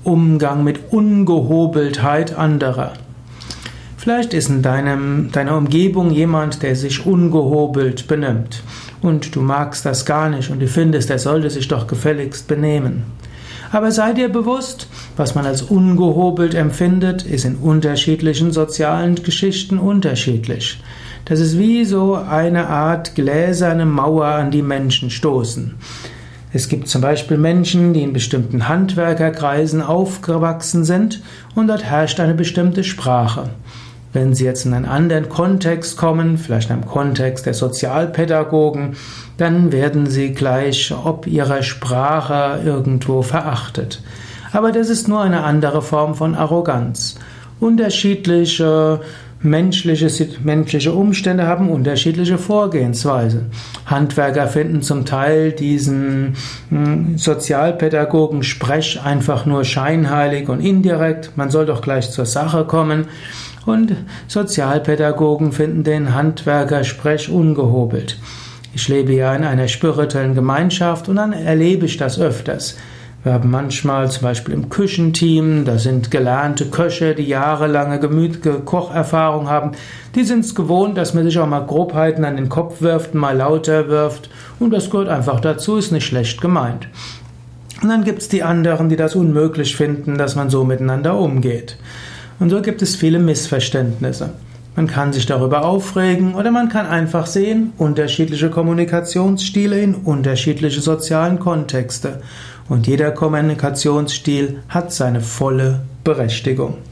Umgang mit Ungehobeltheit anderer. Vielleicht ist in deiner Umgebung jemand, der sich ungehobelt benimmt und du magst das gar nicht und du findest, er sollte sich doch gefälligst benehmen. Aber sei dir bewusst, was man als ungehobelt empfindet, ist in unterschiedlichen sozialen Geschichten unterschiedlich. Das ist wie so eine Art gläserne Mauer, an die Menschen stoßen. Es gibt zum Beispiel Menschen, die in bestimmten Handwerkerkreisen aufgewachsen sind und dort herrscht eine bestimmte Sprache. Wenn sie jetzt in einen anderen Kontext kommen, vielleicht in einem Kontext der Sozialpädagogen, dann werden sie gleich ob ihrer Sprache irgendwo verachtet. Aber das ist nur eine andere Form von Arroganz. Unterschiedliche menschliche Umstände haben unterschiedliche Vorgehensweise. Handwerker finden zum Teil diesen Sozialpädagogen-Sprech einfach nur scheinheilig und indirekt. Man soll doch gleich zur Sache kommen. Und Sozialpädagogen finden den Handwerkersprech ungehobelt. Ich lebe ja in einer spirituellen Gemeinschaft und dann erlebe ich das öfters. Wir haben manchmal zum Beispiel im Küchenteam, da sind gelernte Köche, die jahrelange Kocherfahrung haben. Die sind es gewohnt, dass man sich auch mal Grobheiten an den Kopf wirft, mal lauter wirft. Und das gehört einfach dazu, ist nicht schlecht gemeint. Und dann gibt es die anderen, die das unmöglich finden, dass man so miteinander umgeht. Und so gibt es viele Missverständnisse. Man kann sich darüber aufregen oder man kann einfach sehen, unterschiedliche Kommunikationsstile in unterschiedliche sozialen Kontexte. Und jeder Kommunikationsstil hat seine volle Berechtigung.